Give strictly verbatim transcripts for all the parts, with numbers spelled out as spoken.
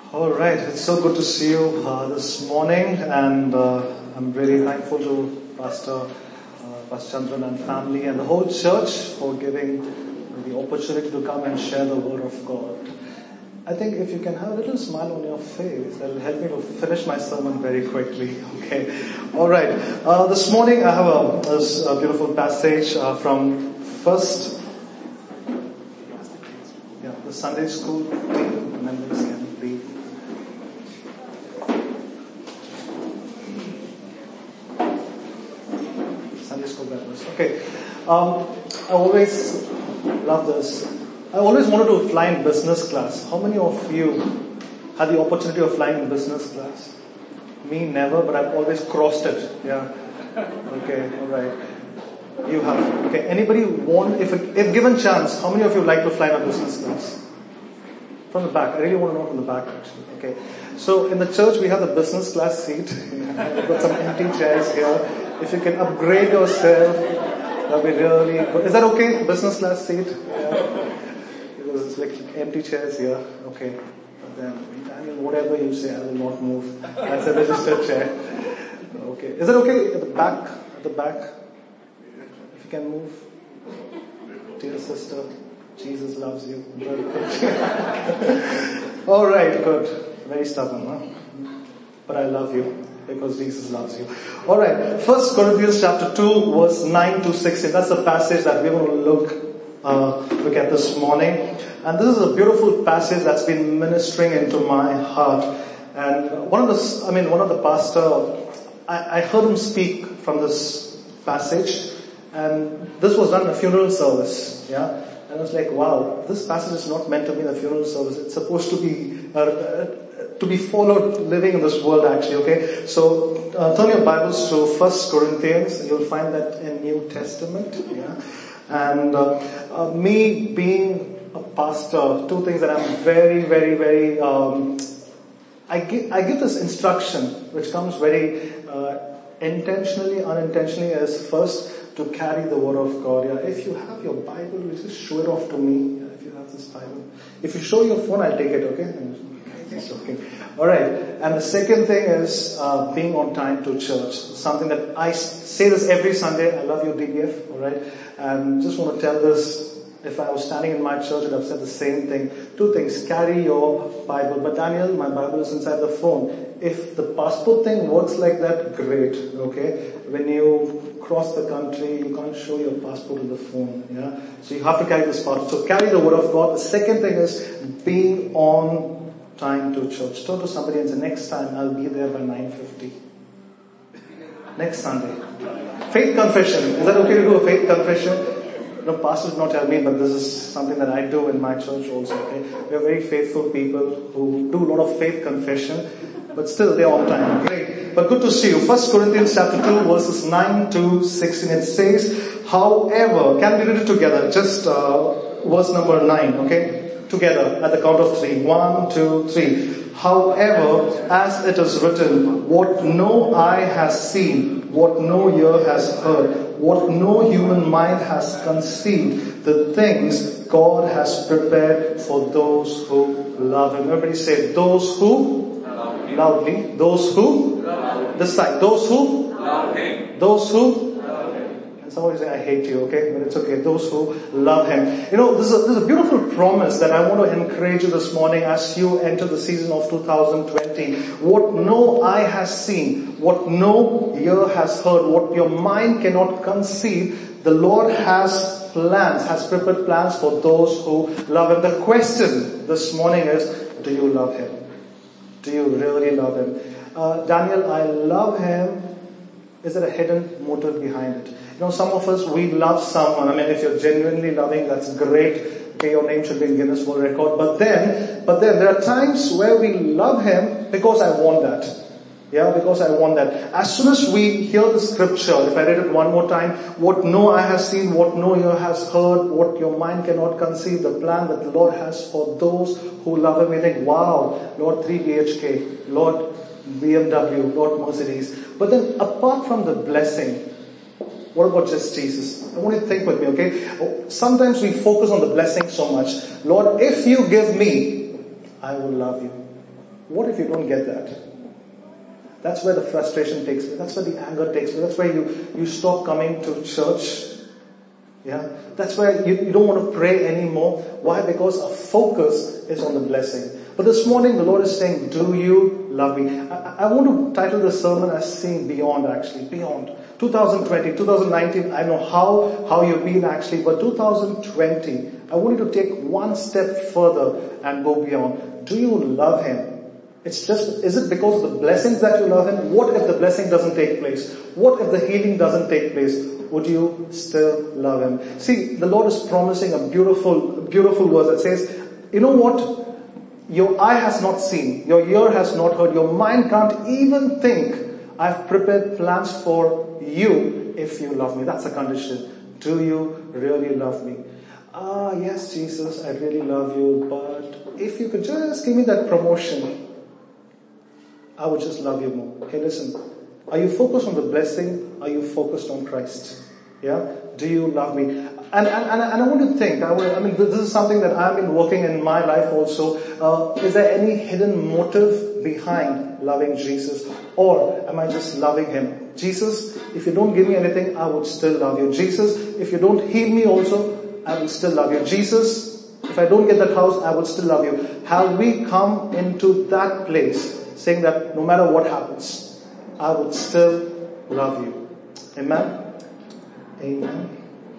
All right, it's so good to see you uh, this morning, and uh, I'm really thankful to Pastor uh, Pastor Chandran and family and the whole church for giving the opportunity to come and share the Word of God. I think if you can have a little smile on your face, that will help me to finish my sermon very quickly. Okay, all right. Uh, this morning I have a, this, a beautiful passage uh, from First, yeah, the Sunday school team members can read. Okay, um, I always love this. I always wanted to fly in business class. How many of you had the opportunity of flying in business class? Me, never, but I've always crossed it. Yeah. Okay, alright. You have. Okay, anybody want, if, if given chance, how many of you like to fly in a business class? From the back. I really want to know from the back actually. Okay. So in the church we have the business class seat. We've got some empty chairs here. If you can upgrade yourself, that'll be really good. Is that okay? Business class seat? Yeah. Because it's like empty chairs here. Okay. But then, I mean, whatever you say, I will not move. That's a registered chair. Okay. Is it okay at the back? At the back? If you can move. Dear sister, Jesus loves you. Alright, good. Very stubborn, huh? But I love you. Because Jesus loves you. Alright, First Corinthians chapter two, verse nine to sixteen. That's the passage that we're going to look, uh, look at this morning. And this is a beautiful passage that's been ministering into my heart. And one of the, I mean, one of the pastor, I, I heard him speak from this passage. And this was done in a funeral service. Yeah. And I was like, wow, this passage is not meant to be in a funeral service. It's supposed to be, uh, uh, to be followed living in this world actually, okay? So, uh, turn your Bibles to First Corinthians. You'll find that in New Testament, yeah? And, uh, uh, me being a pastor, two things that I'm very, very, very, um, I give, I give this instruction, which comes very, uh, intentionally, unintentionally, as first, to carry the Word of God. Yeah, if you have your Bible, you just show it off to me. Yeah, if you have this Bible. If you show your phone, I'll take it, okay? Okay. Alright. And the second thing is, uh, being on time to church. Something that I say this every Sunday. I love you, D B F. Alright. And just want to tell this. If I was standing in my church, I'd have said the same thing. Two things. Carry your Bible. But Daniel, my Bible is inside the phone. If the passport thing works like that, great. Okay. When you cross the country, you can't show your passport on the phone. Yeah. So you have to carry this passport. So carry the Word of God. The second thing is being on time to church. Turn to somebody and say, next time I'll be there by nine fifty. Next Sunday. Faith confession. Is that okay to do a faith confession? No, pastor did not tell me, but this is something that I do in my church also, okay? We are very faithful people who do a lot of faith confession, but still they're on time. Great. But good to see you. First Corinthians chapter two, verses nine to sixteen. It says, however, can we read it together? Just uh, verse number nine, okay? Together at the count of three. One, two, three. However, as it is written, what no eye has seen, what no ear has heard, what no human mind has conceived, the things God has prepared for those who love Him. Everybody say, those who? Love Him. Loudly. Those who? Love Him. This side. Those who? Love Him. Those who? Somebody say, I hate you, okay? But it's okay. Those who love Him. You know, this is, a, this is a beautiful promise that I want to encourage you this morning as you enter the season of two thousand twenty. What no eye has seen, what no ear has heard, what your mind cannot conceive, the Lord has plans, has prepared plans for those who love Him. The question this morning is, do you love Him? Do you really love Him? Uh, Daniel, I love Him. Is there a hidden motive behind it? You know, some of us, we love someone. I mean, if you're genuinely loving, that's great. Okay, your name should be in Guinness World Record. But then, but then there are times where we love Him because I want that. Yeah, because I want that. As soon as we hear the scripture, if I read it one more time, what no eye has seen, what no ear has heard, what your mind cannot conceive, the plan that the Lord has for those who love Him. We think, wow, Lord, three B H K, Lord, B M W, Lord, Mercedes. But then apart from the blessing, what about just Jesus? I want you to think with me, okay? Sometimes we focus on the blessing so much. Lord, if you give me, I will love you. What if you don't get that? That's where the frustration takes place. That's where the anger takes place. That's where you, you stop coming to church. Yeah, that's where you, you don't want to pray anymore. Why? Because our focus is on the blessing. But this morning the Lord is saying, do you love me? I, I want to title the sermon as Seeing Beyond, actually. Beyond. twenty twenty, twenty nineteen, I don't know how, how you've been actually, but twenty twenty, I want you to take one step further and go beyond. Do you love Him? It's just, is it because of the blessings that you love Him? What if the blessing doesn't take place? What if the healing doesn't take place? Would you still love Him? See, the Lord is promising a beautiful, beautiful verse that says, you know what? Your eye has not seen, your ear has not heard, your mind can't even think. I've prepared plans for you if you love me. That's a condition. Do you really love me? Ah, yes, Jesus, I really love you, but if you could just give me that promotion, I would just love you more. Hey, listen. Are you focused on the blessing? Are you focused on Christ? Yeah? Do you love me? And, and, and, and I want to think, I, will, I mean, this is something that I've been working in my life also. Uh, is there any hidden motive behind loving Jesus? Or am I just loving Him? Jesus, if you don't give me anything, I would still love you. Jesus, if you don't heal me also, I will still love you. Jesus, if I don't get that house, I will still love you. Have we come into that place saying that no matter what happens, I would still love you? Amen? Amen.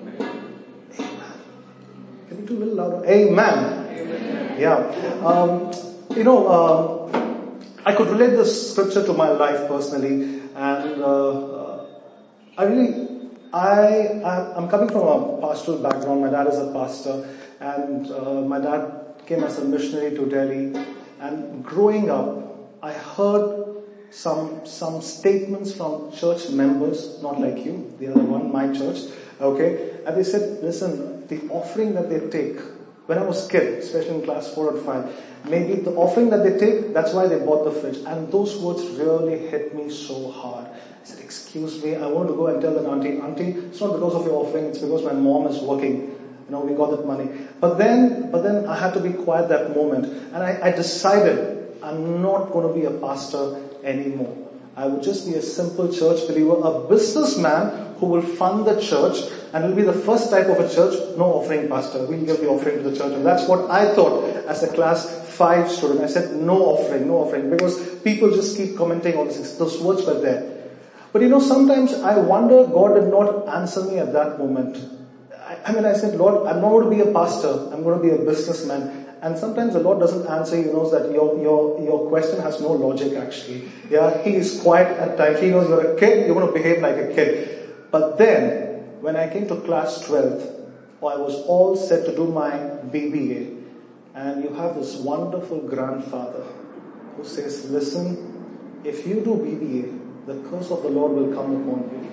Amen. Can you do a little louder? Amen. Amen. Yeah. Um, you know, um, I could relate this scripture to my life personally, and uh, I really, I, I'm coming from a pastoral background. My dad is a pastor, and uh, my dad came as a missionary to Delhi. And growing up, I heard some some statements from church members, not like you, the other one, my church, okay? And they said, listen, the offering that they take, when I was a kid, especially in class four or five, maybe the offering that they take, that's why they bought the fridge. And those words really hit me so hard. I said, excuse me, I want to go and tell that auntie, auntie, it's not because of your offering, it's because my mom is working. You know, we got that money. But then, but then I had to be quiet that moment. And I, I decided I'm not going to be a pastor anymore. I would just be a simple church believer, a businessman who will fund the church, and will be the first type of a church, no offering pastor. We'll give the offering to the church. And that's what I thought as a class five student. I said no offering, no offering, because people just keep commenting on this. Those words were there. But you know, sometimes I wonder God did not answer me at that moment. I, I mean, I said, Lord, I'm not going to be a pastor. I'm going to be a businessman. And sometimes the Lord doesn't answer. He knows that your, your, your question has no logic actually. Yeah, He is quiet at times. He knows you're a kid, you're going to behave like a kid. But then, when I came to class twelve, I was all set to do my B B A. And you have this wonderful grandfather who says, listen, if you do B B A, the curse of the Lord will come upon you.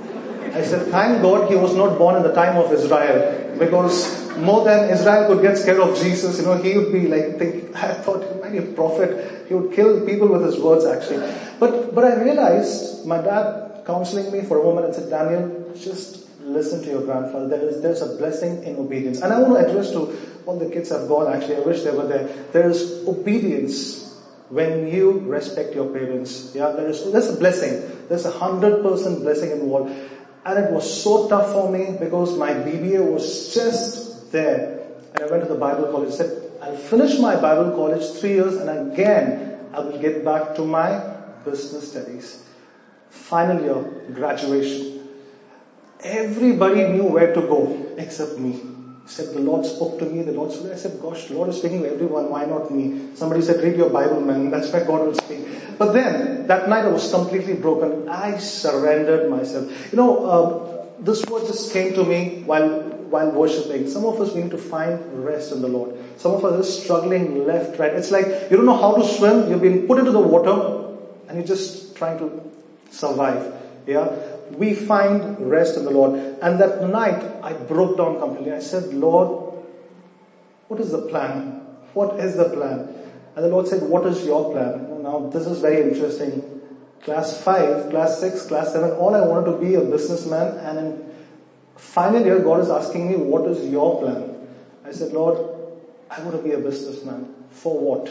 I said, thank God he was not born in the time of Israel, because more than Israel could get scared of Jesus, you know, he would be like, think, I thought he might be a prophet. He would kill people with his words actually. But, but I realized, my dad counseling me for a moment and said, Daniel, just listen to your grandfather. There is, there's a blessing in obedience. And I want to address to all the kids have gone actually. I wish they were there. There is obedience when you respect your parents. Yeah, there is, there's a blessing. There's a hundred percent blessing involved. And it was so tough for me because my B B A was just there. And I went to the Bible college. I said, I'll finish my Bible college three years and again I will get back to my business studies. Final year, graduation. Everybody knew where to go except me. He said, the Lord spoke to me, the Lord spoke. I said, gosh, the Lord is speaking to everyone, why not me? Somebody said, read your Bible, man. That's where God will speak. But then, that night I was completely broken. I surrendered myself. You know, uh, this word just came to me while, while worshiping. Some of us, we need to find rest in the Lord. Some of us are struggling left, right. It's like, you don't know how to swim, you've been put into the water, and you're just trying to survive. Yeah. We find rest in the Lord. And that night, I broke down completely. I said, Lord, what is the plan? What is the plan? And the Lord said, what is your plan? Now, this is very interesting. Class five, class six, class seven, all I wanted to be a businessman. And in final year, God is asking me, what is your plan? I said, Lord, I want to be a businessman. For what?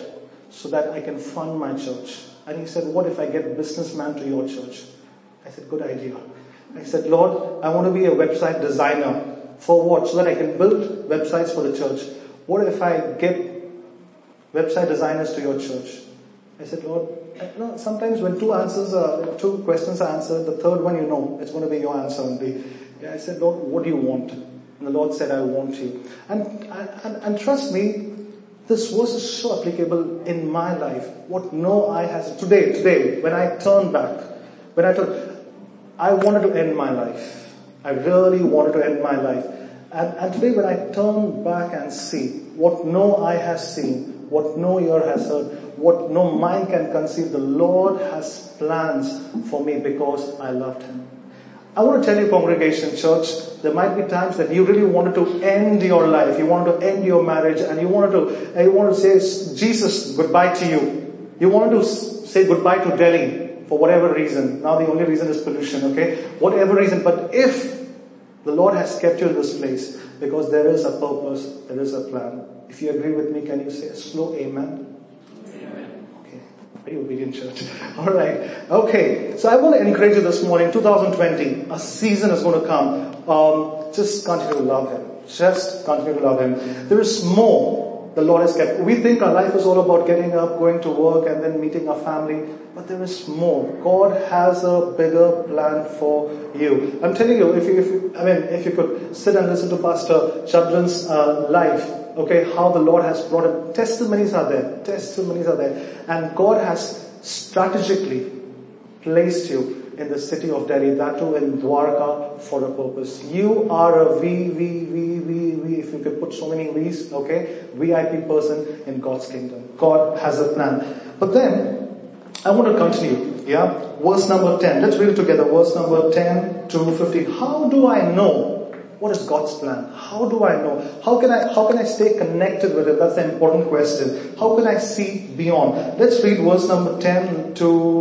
so that I can fund my church. And he said, what if I get businessman to your church? I said, good idea. I said, Lord, I want to be a website designer. For what? So that I can build websites for the church. What if I get website designers to your church? I said, Lord, you know, sometimes when two answers are, two questions are answered, the third one you know, it's going to be your answer only. Yeah, I said, Lord, what do you want? And the Lord said, I want you. And, and, and trust me, this verse is so applicable in my life. What no eye has, today, today, when I turn back, when I turn, I wanted to end my life. I really wanted to end my life. And, and today when I turn back and see what no eye has seen, what no ear has heard, what no mind can conceive, the Lord has plans for me because I loved Him. I want to tell you, congregation, church, there might be times that you really wanted to end your life, you wanted to end your marriage, and you wanted to, and you wanted to say, Jesus, goodbye to you. You wanted to say goodbye to Delhi. For whatever reason. Now the only reason is pollution, okay? Whatever reason. But if the Lord has kept you in this place, because there is a purpose, there is a plan. If you agree with me, can you say a slow amen? Amen. Okay. Very obedient church. Alright. Okay. So I want to encourage you this morning, twenty twenty, a season is going to come. Um, just continue to love Him. Just continue to love Him. There is more the Lord has kept. We think our life is all about getting up, going to work, and then meeting our family. But there is more. God has a bigger plan for you. I'm telling you, if you, if you I mean, if you could sit and listen to Pastor Chandran's uh, life, okay, how the Lord has brought him. Testimonies are there. Testimonies are there. And God has strategically placed you in the city of Delhi, that too in Dwarka, for a purpose. You are a V, V, V, V, V, if you could put so many V's, okay, V I P person in God's kingdom. God has a plan. But then, I want to continue, yeah? Verse number ten. Let's read it together. Verse number ten to fifteen. How do I know what is God's plan? How do I know? How can I, how can I stay connected with it? That's the important question. How can I see beyond? Let's read verse number ten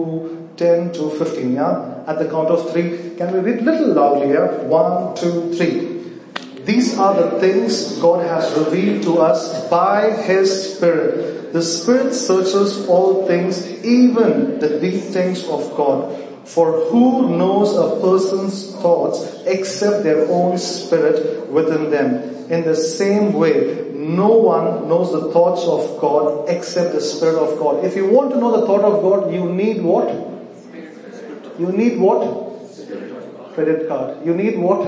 to ten to fifteen, yeah? At the count of three. Can we read a little loudly, yeah? One, two, three. These are the things God has revealed to us by His Spirit. The Spirit searches all things, even the deep things of God. For who knows a person's thoughts except their own spirit within them? In the same way, no one knows the thoughts of God except the Spirit of God. If you want to know the thought of God, you need what? You need what? Credit card. You need what?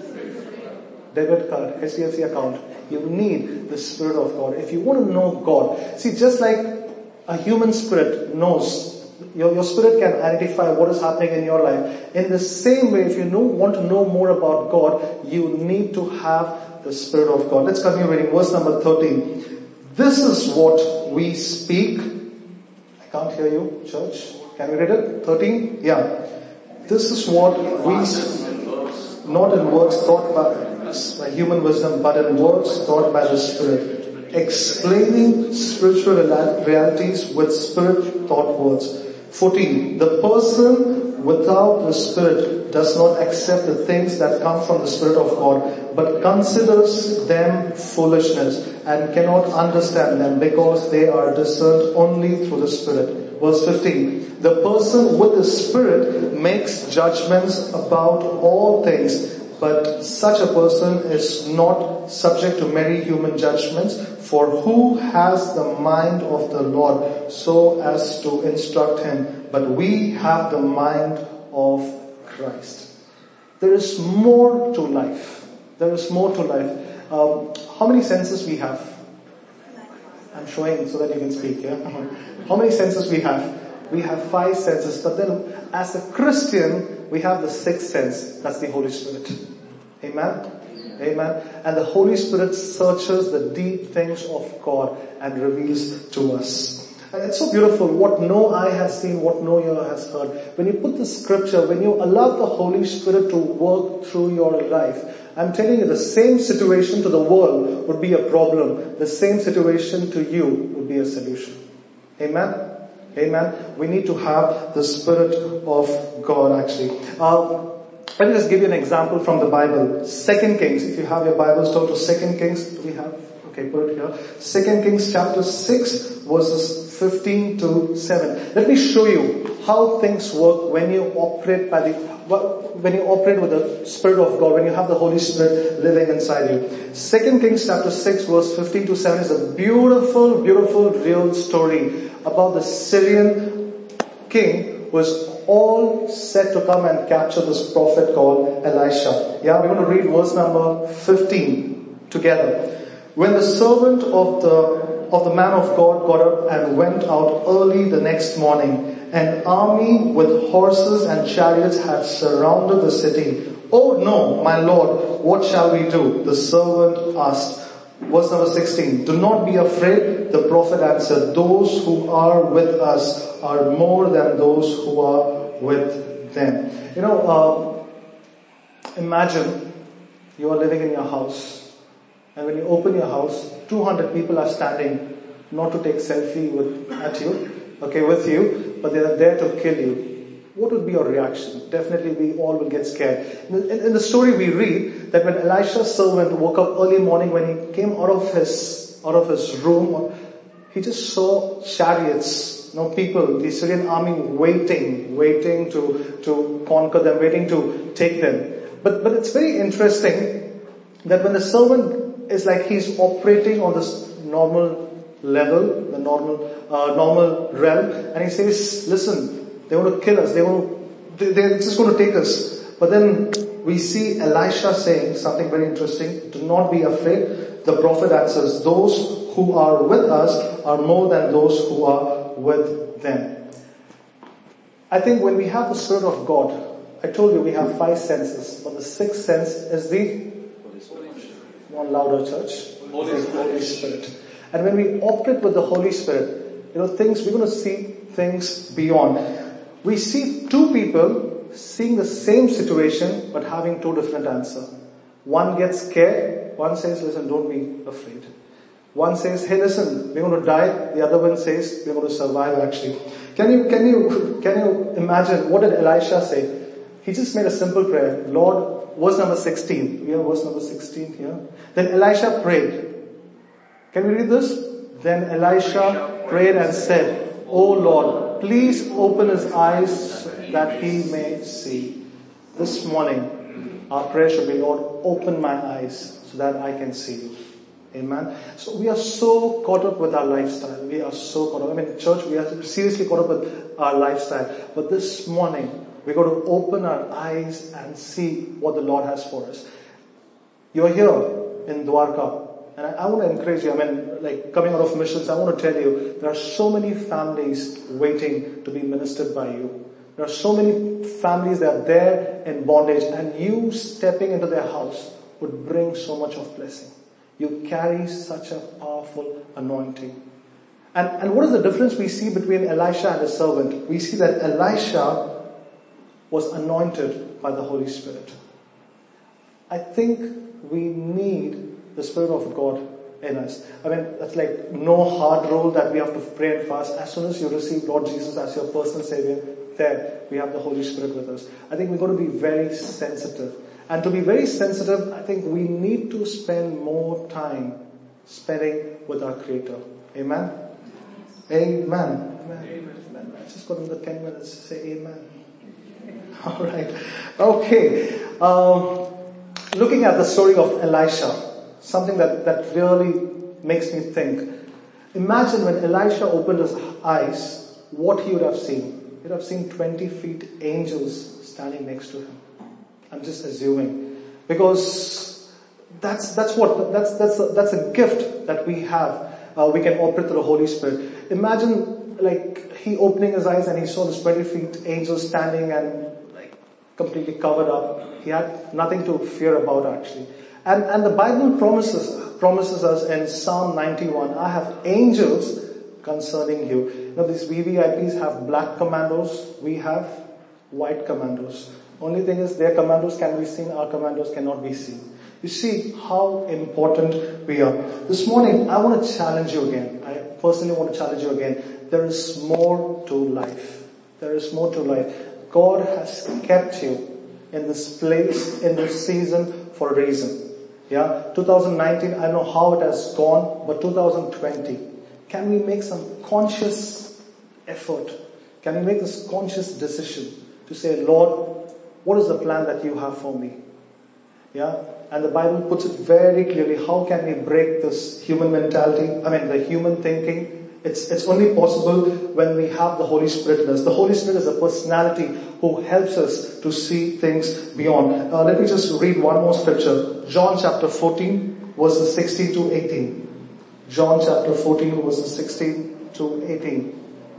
Debit card, H D F C account. You need the Spirit of God. If you want to know God, see, just like a human spirit knows, your, your spirit can identify what is happening in your life. In the same way, if you know, want to know more about God, you need to have the Spirit of God. Let's continue reading verse number thirteen. This is what we speak. I can't hear you, church. Can we read it? thirteen? Yeah. This is what we speak. Not in words thought by by human wisdom, but in words taught by the Spirit, explaining spiritual realities with Spirit-taught words. fourteen. The person without the Spirit does not accept the things that come from the Spirit of God, but considers them foolishness and cannot understand them because they are discerned only through the Spirit. Verse fifteen. The person with the Spirit makes judgments about all things, but such a person is not subject to many human judgments, for who has the mind of the Lord so as to instruct him? But we have the mind of Christ. There is more to life. There is more to life. Um, how many senses we have? I'm showing so that you can speak, yeah? How many senses we have? We have five senses, but then as a Christian, we have the sixth sense. That's the Holy Spirit. Amen? Amen. And the Holy Spirit searches the deep things of God and reveals to us. And it's so beautiful. What no eye has seen, what no ear has heard. When you put the scripture, when you allow the Holy Spirit to work through your life, I'm telling you, the same situation to the world would be a problem. The same situation to you would be a solution. Amen? Amen. We need to have the Spirit of God actually. Uh, let me just give you an example from the Bible. Second Kings. If you have your Bibles, turn to Second Kings. Do we have? Okay, put it here. Second Kings chapter six verses fifteen to seven. Let me show you how things work when you operate by the, when you operate with the Spirit of God, when you have the Holy Spirit living inside you. Second Kings chapter six verse fifteen to seven is a beautiful, beautiful real story about the Syrian king who was all set to come and capture this prophet called Elisha. Yeah, we're going to read verse number fifteen together. When the servant of the of the man of God got up and went out early the next morning, an army with horses and chariots had surrounded the city. Oh no, my Lord, what shall we do? The servant asked. Verse number sixteen. Do not be afraid, the prophet answered. Those who are with us are more than those who are with them. You know, uh, imagine you are living in your house. And when you open your house, two hundred people are standing, not to take selfie with, at you, okay, with you, but they are there to kill you. What would be your reaction? Definitely we all will get scared. In, in, in the story we read that when Elisha's servant woke up early morning, when he came out of his, out of his room, he just saw chariots, you know, people, the Syrian army waiting, waiting to, to conquer them, waiting to take them. But, but it's very interesting that when the servant is like he's operating on this normal level, the normal, uh, normal realm, and he says, listen, they want to kill us, they want to, they, they're just going to take us. But then we see Elisha saying something very interesting. Do not be afraid. The prophet answers, those who are with us are more than those who are with them. I think when we have the Spirit of God, I told you we have five senses, but the sixth sense is the one louder church, Holy Spirit. Holy Spirit. And when we operate with the Holy Spirit, you know, things, we're going to see things beyond. We see two people seeing the same situation, but having two different answers. One gets scared, one says, listen, don't be afraid. One says, hey listen, we're going to die. The other one says, we're going to survive actually. Can you, can you, can you imagine, what did Elisha say? He just made a simple prayer. Lord, verse number sixteen. We have verse number sixteen here. Then Elisha prayed. Can we read this? Then Elisha prayed and said, O Lord, please open his eyes that he may see. This morning, our prayer should be, Lord, open my eyes so that I can see you. Amen. So we are so caught up with our lifestyle. We are so caught up. I mean, church, we are seriously caught up with our lifestyle. But this morning, we're going to open our eyes and see what the Lord has for us. You're here in Dwarka. And I, I want to encourage you, I mean, like coming out of missions, I want to tell you, there are so many families waiting to be ministered by you. There are so many families that are there in bondage, and you stepping into their house would bring so much of blessing. You carry such a powerful anointing. And, and what is the difference we see between Elisha and his servant? We see that Elisha was anointed by the Holy Spirit. I think we need the Spirit of God in us. I mean, that's like no hard rule that we have to pray and fast. As soon as you receive Lord Jesus as your personal Savior, there we have the Holy Spirit with us. I think we've got to be very sensitive. And to be very sensitive, I think we need to spend more time spending with our Creator. Amen? Amen. Amen. Amen. I just got another ten minutes to say amen. Alright. Okay. Um, looking at the story of Elisha, something that, that really makes me think. Imagine when Elisha opened his eyes, what he would have seen. He would have seen twenty feet angels standing next to him. I'm just assuming. Because that's, that's what, that's, that's a, that's a gift that we have. Uh, we can operate through the Holy Spirit. Imagine like he opening his eyes and he saw this twenty feet angels standing and like completely covered up. He had nothing to fear about actually. And, and the Bible promises, promises us in Psalm ninety-one, I have angels concerning you. You know, these V V I Ps have black commandos. We have white commandos. Only thing is their commandos can be seen, our commandos cannot be seen. You see how important we are. This morning, I want to challenge you again. I personally want to challenge you again. There is more to life. There is more to life. God has kept you in this place, in this season for a reason. Yeah, two thousand nineteen, I don't know how it has gone, but two thousand twenty, can we make some conscious effort? Can we make this conscious decision to say, Lord, what is the plan that you have for me? Yeah? And the Bible puts it very clearly. How can we break this human mentality? I mean, the human thinking. It's, it's only possible when we have the Holy Spirit in us. The Holy Spirit is a personality who helps us to see things beyond. Uh, let me just read one more scripture. John chapter fourteen, verses sixteen to eighteen. John chapter fourteen, verses sixteen to eighteen.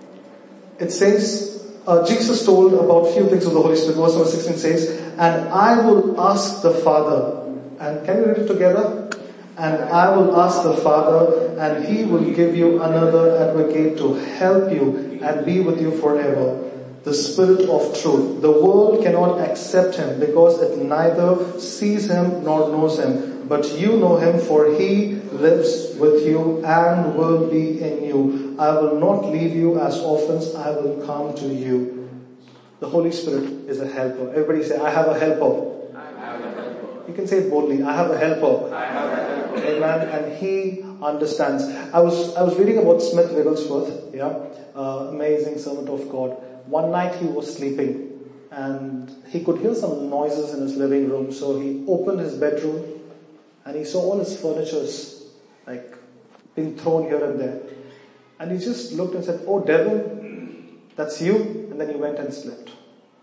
It says, uh, Jesus told about a few things of the Holy Spirit. Verse number sixteen says, and I will ask the Father. And can we read it together? And I will ask the Father, and He will give you another advocate to help you and be with you forever. The Spirit of truth. The world cannot accept Him because it neither sees Him nor knows Him. But you know Him, for He lives with you and will be in you. I will not leave you as orphans. I will come to you. The Holy Spirit is a helper. Everybody say, I have a helper. You can say it boldly. I have a helper. I have a helper. Amen. And He understands. I was I was reading about Smith Wigglesworth. Yeah, uh, amazing servant of God. One night he was sleeping, and he could hear some noises in his living room. So he opened his bedroom, and he saw all his furnitures like being thrown here and there. And he just looked and said, "Oh devil, that's you." And then he went and slept.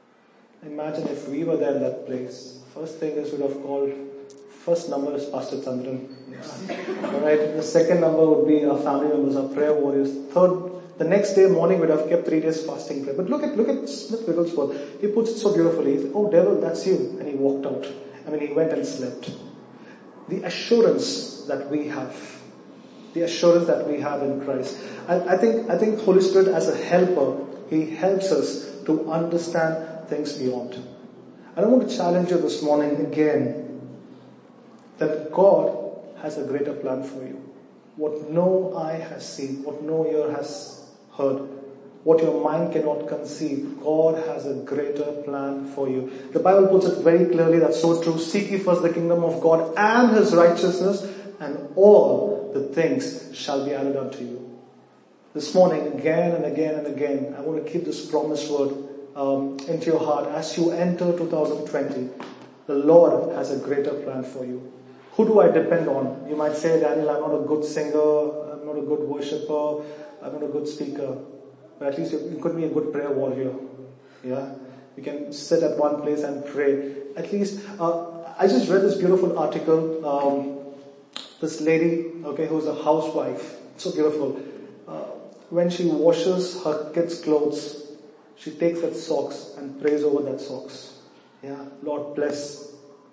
Imagine if we were there in that place. First thing is we'd have called, first number is Pastor Chandran. Yeah. Alright, the second number would be our family members, our prayer warriors. Third, the next day morning we'd have kept three days fasting prayer. But look at, look at Smith Wigglesworth. He puts it so beautifully. He said, "Oh devil, that's you." And he walked out. I mean, he went and slept. The assurance that we have, the assurance that we have in Christ. I, I think, I think Holy Spirit as a helper, He helps us to understand things beyond. And I want to challenge you this morning again that God has a greater plan for you. What no eye has seen, what no ear has heard, what your mind cannot conceive, God has a greater plan for you. The Bible puts it very clearly, that's so true. Seek ye first the kingdom of God and His righteousness, and all the things shall be added unto you. This morning, again and again and again, I want to keep this promised word Um, into your heart as you enter two thousand twenty. The Lord has a greater plan for you. Who do I depend on? You might say, Daniel, I'm not a good singer, I'm not a good worshipper, I'm not a good speaker. But at least you, you could be a good prayer warrior. Yeah? You can sit at one place and pray. At least, uh, I just read this beautiful article. Um, this lady, okay, who's a housewife. So beautiful. Uh, when she washes her kids' clothes, she takes that socks and prays over that socks. Yeah, Lord bless,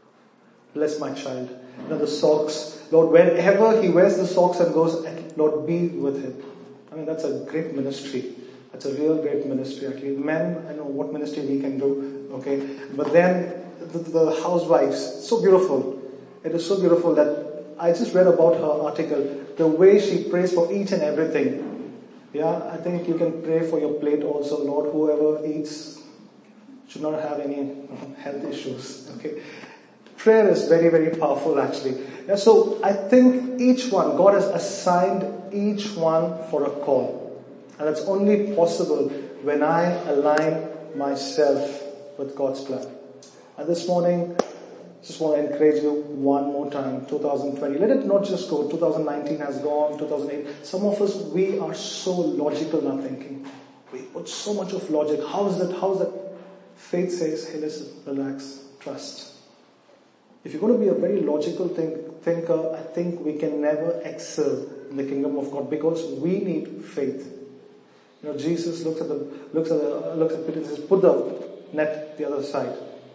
bless my child. You know, the socks, Lord, wherever he wears the socks and goes, Lord, be with him. I mean, that's a great ministry. That's a real great ministry actually. Men, I know what ministry we can do, okay. But then, the, the housewives, so beautiful. It is so beautiful that I just read about her article. The way she prays for each and everything. Yeah, I think you can pray for your plate also. Lord, whoever eats should not have any health issues. Okay. Prayer is very, very powerful actually. Yeah, so I think each one, God has assigned each one for a call. And it's only possible when I align myself with God's plan. And this morning, just want to encourage you one more time, two thousand twenty. Let it not just go. two thousand nineteen has gone, two thousand eight. Some of us, we are so logical in our thinking. We put so much of logic. How is that? How is that? Faith says, hey listen, relax, trust. If you're going to be a very logical think, thinker, I think we can never excel in the kingdom of God because we need faith. You know, Jesus looks at the, looks at the, looks at Peter and says, put the net the other side.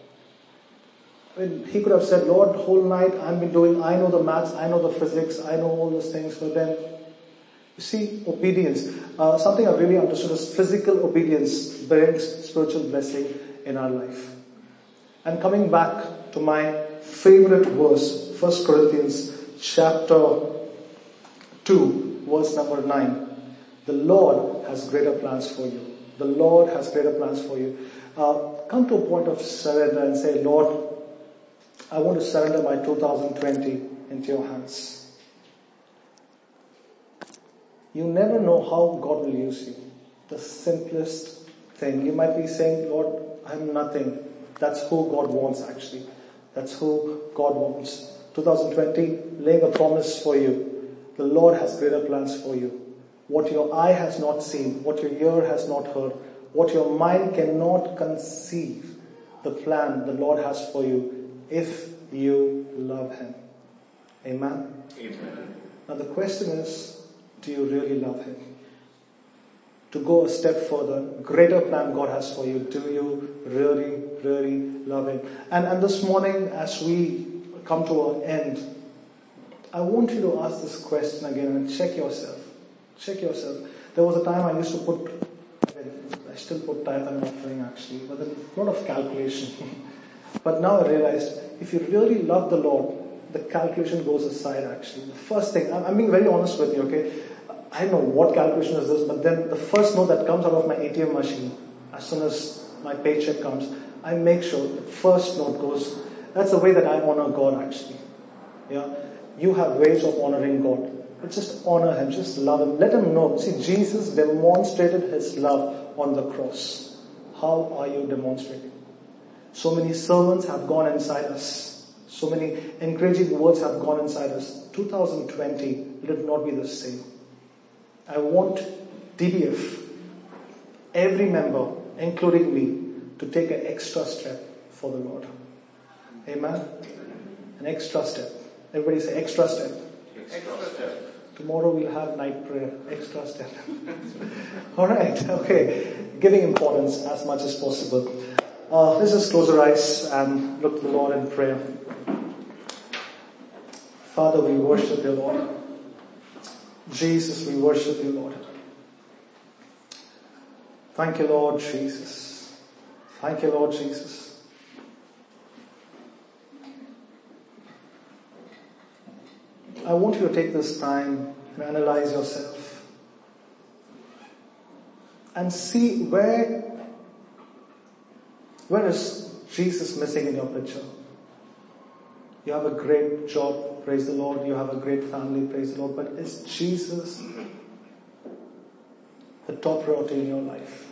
I mean, he could have said, Lord, whole night I've been doing, I know the maths, I know the physics, I know all those things, but then, you see, obedience. Uh, something I really understood is physical obedience brings spiritual blessing in our life. And coming back to my favorite verse, First Corinthians chapter two, verse number nine. The Lord has greater plans for you. The Lord has greater plans for you. Uh, come to a point of surrender and say, Lord, I want to surrender my two thousand twenty into your hands. You never know how God will use you. The simplest thing. You might be saying, Lord, I'm nothing. That's who God wants actually. That's who God wants. twenty twenty, laying a promise for you. The Lord has greater plans for you. What your eye has not seen, what your ear has not heard, what your mind cannot conceive, the plan the Lord has for you if you love Him. Amen? Amen. Now the question is, do you really love Him? To go a step further, greater plan God has for you, do you really, really love Him? And, and this morning as we come to our end, I want you to ask this question again and check yourself. Check yourself. There was a time I used to put, I still put tithe and offering actually, but then a lot of calculation. But now I realized, if you really love the Lord, the calculation goes aside actually. The first thing, I'm, I'm being very honest with you, okay? I don't know what calculation is this, but then the first note that comes out of my A T M machine, as soon as my paycheck comes, I make sure the first note goes. That's the way that I honor God actually. Yeah, you have ways of honoring God. But just honor Him, just love Him. Let Him know. See, Jesus demonstrated His love on the cross. How are you demonstrating? So many sermons have gone inside us. So many encouraging words have gone inside us. twenty twenty, let it not be the same. I want D B F, every member, including me, to take an extra step for the Lord. Amen? An extra step. Everybody say extra step. Extra step. Tomorrow we'll have night prayer. Extra step. Alright, okay. Giving importance as much as possible. Uh, let's just close our eyes and look to the Lord in prayer. Father, we worship you, Lord. Jesus, we worship you, Lord. Thank you, Lord Jesus. Thank you, Lord Jesus. I want you to take this time and analyze yourself and see where, where is Jesus missing in your picture. You have a great job, praise the Lord. You have a great family, praise the Lord. But is Jesus the top priority in your life?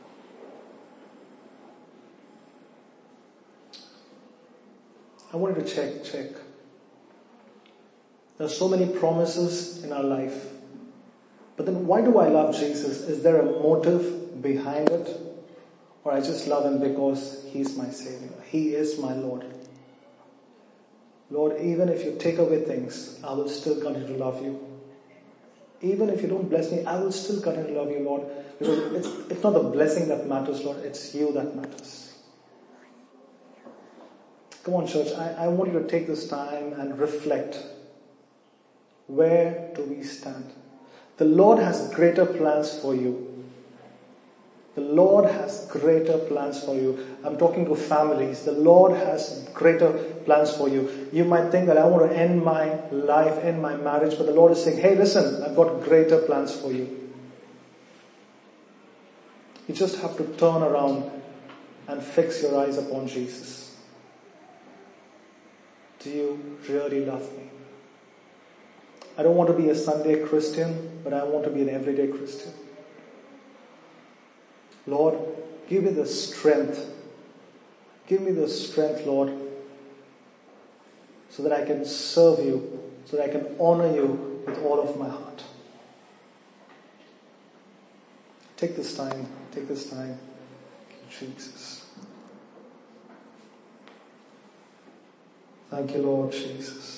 I want you to check, check. There are so many promises in our life. But then why do I love Jesus? Is there a motive behind it? Or I just love Him because He's my Savior. He is my Lord. Lord, even if you take away things, I will still continue to love you. Even if you don't bless me, I will still continue to love you, Lord. Because it's, it's not the blessing that matters, Lord. It's you that matters. Come on, church. I, I want you to take this time and reflect. Where do we stand? The Lord has greater plans for you. The Lord has greater plans for you. I'm talking to families. The Lord has greater plans for you. You might think that I want to end my life, end my marriage, but the Lord is saying, hey, listen, I've got greater plans for you. You just have to turn around and fix your eyes upon Jesus. Do you really love me? I don't want to be a Sunday Christian, but I want to be an everyday Christian. Lord, give me the strength. Give me the strength, Lord, so that I can serve you, so that I can honor you with all of my heart. Take this time, take this time. Thank you, Jesus. Thank you, Lord Jesus.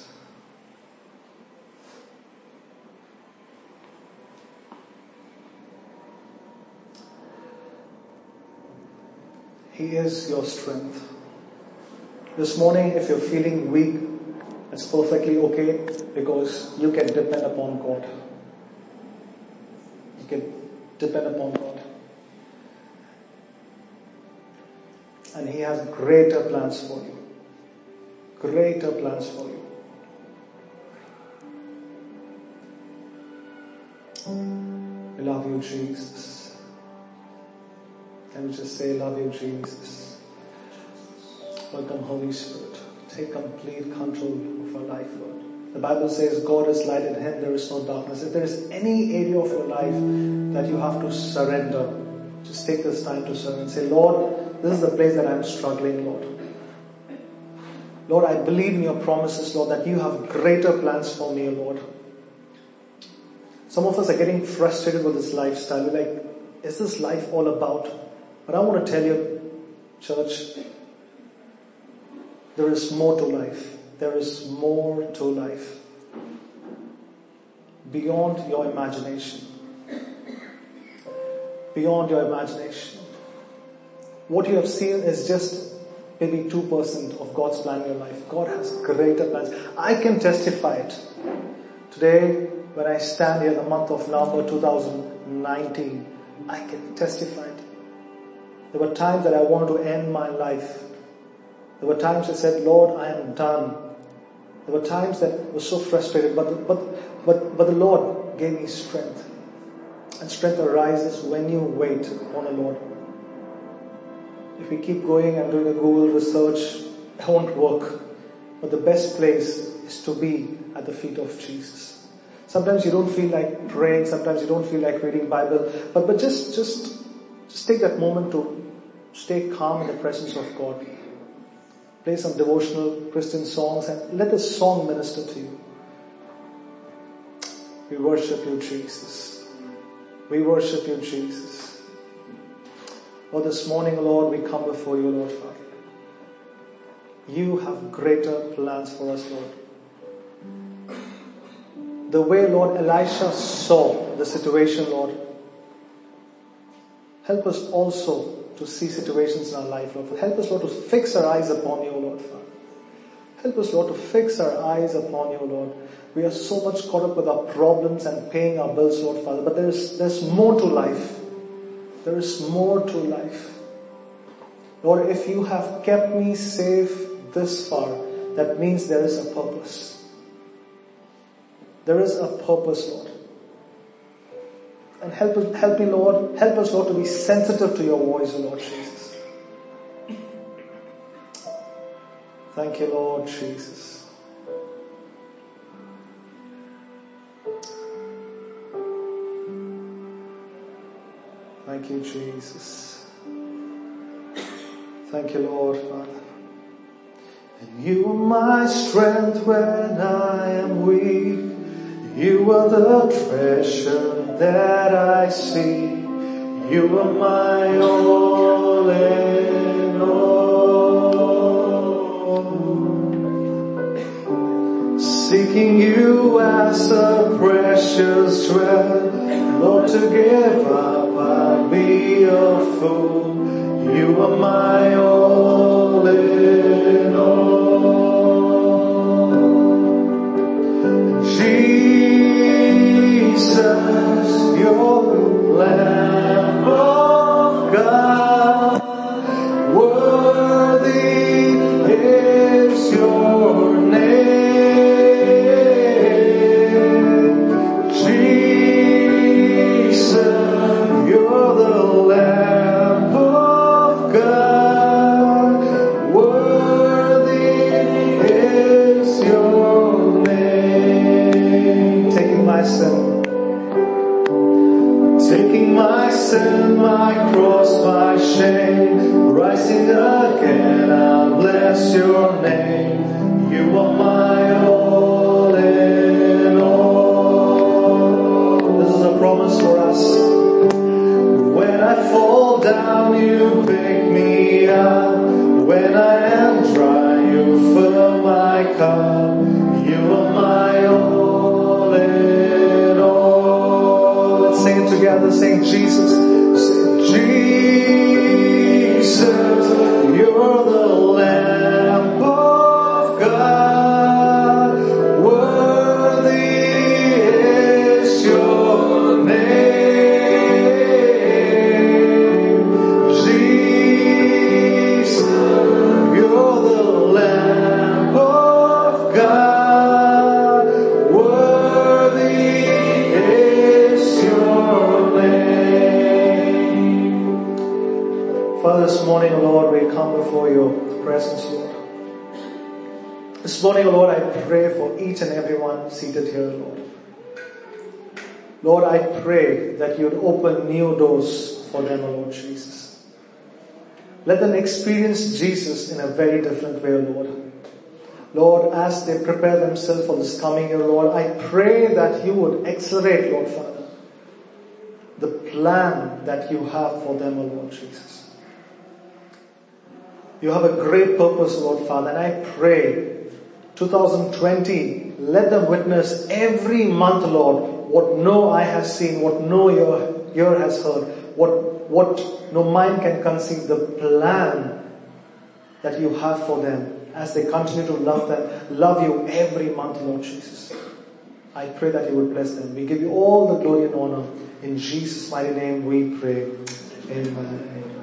He is your strength. This morning, if you're feeling weak, it's perfectly okay because you can depend upon God. You can depend upon God. And He has greater plans for you. Greater plans for you. We love you, Jesus. Can we just say, love you, Jesus? Welcome, Holy Spirit. Take complete control of our life, Lord. The Bible says God is light, in Him there is no darkness. If there is any area of your life that you have to surrender, just take this time to surrender and say, Lord, this is the place that I'm struggling, Lord. Lord, I believe in your promises, Lord, that you have greater plans for me, Lord. Some of us are getting frustrated with this lifestyle. We're like, is this life all about? But I want to tell you, church, there is more to life. There is more to life. Beyond your imagination. Beyond your imagination. What you have seen is just maybe two percent of God's plan in your life. God has greater plans. I can testify it. Today, when I stand here in the month of November two thousand nineteen, I can testify it. There were times that I wanted to end my life. There were times I said, Lord, I am done. There were times that I was so frustrated, but, but, but, but the Lord gave me strength. And strength arises when you wait on the Lord. If we keep going and doing a Google research, it won't work. But the best place is to be at the feet of Jesus. Sometimes you don't feel like praying, sometimes you don't feel like reading Bible, but, but just, just, just take that moment to stay calm in the presence of God. Play some devotional Christian songs and let the song minister to you. We worship you, Jesus. We worship you, Jesus. Lord, this morning, Lord, we come before you, Lord Father. You have greater plans for us, Lord. The way, Lord, Elisha saw the situation, Lord, help us also to see situations in our life, Lord. Help us, Lord, to fix our eyes upon you, Lord Father. Help us, Lord, to fix our eyes upon you, Lord. We are so much caught up with our problems and paying our bills, Lord Father. But there's, there's more to life. There is more to life. Lord, if you have kept me safe this far, that means there is a purpose. There is a purpose, Lord. And help, help me, Lord, help us, Lord, to be sensitive to your voice, Lord Jesus. Thank you, Lord Jesus. Thank you, Jesus. Thank you, Lord, Father. And you are my strength when I am weak. You are the treasure that I see. You are my all in all. Seeking you as a precious thread, Lord, to give up I'd be a fool. You are my all in all. Jesus, your Lamb of God, worthy is your name. Jesus, you're the Lamb of God, worthy is your name. Taking my sin. Taking my sin, my cross, my shame, rising again, I'll bless your name. You are my all in all. This is a promise for us. When I fall down, you pick me up. When I am dry, you fill my cup. You are my all in all. Let's sing it together. Sing Jesus. Sing Jesus. You're the Lamb of God. Worthy is your name. Jesus. You're the Lamb of God. Worthy is your name. Father, this morning, Lord, we come before your presence, Lord. This morning, Lord, I pray for each and everyone seated here, Lord. Lord, I pray that you would open new doors for them, Lord Jesus. Let them experience Jesus in a very different way, Lord. Lord, as they prepare themselves for this coming year, Lord, I pray that you would accelerate, Lord Father, the plan that you have for them, Lord Jesus. You have a great purpose, Lord Father, and I pray twenty twenty, let them witness every month, Lord, what no eye has seen, what no ear, ear has heard, what, what no mind can conceive, the plan that you have for them as they continue to love them, love you every month, Lord Jesus. I pray that you would bless them. We give you all the glory and honor. In Jesus' mighty name we pray. Amen.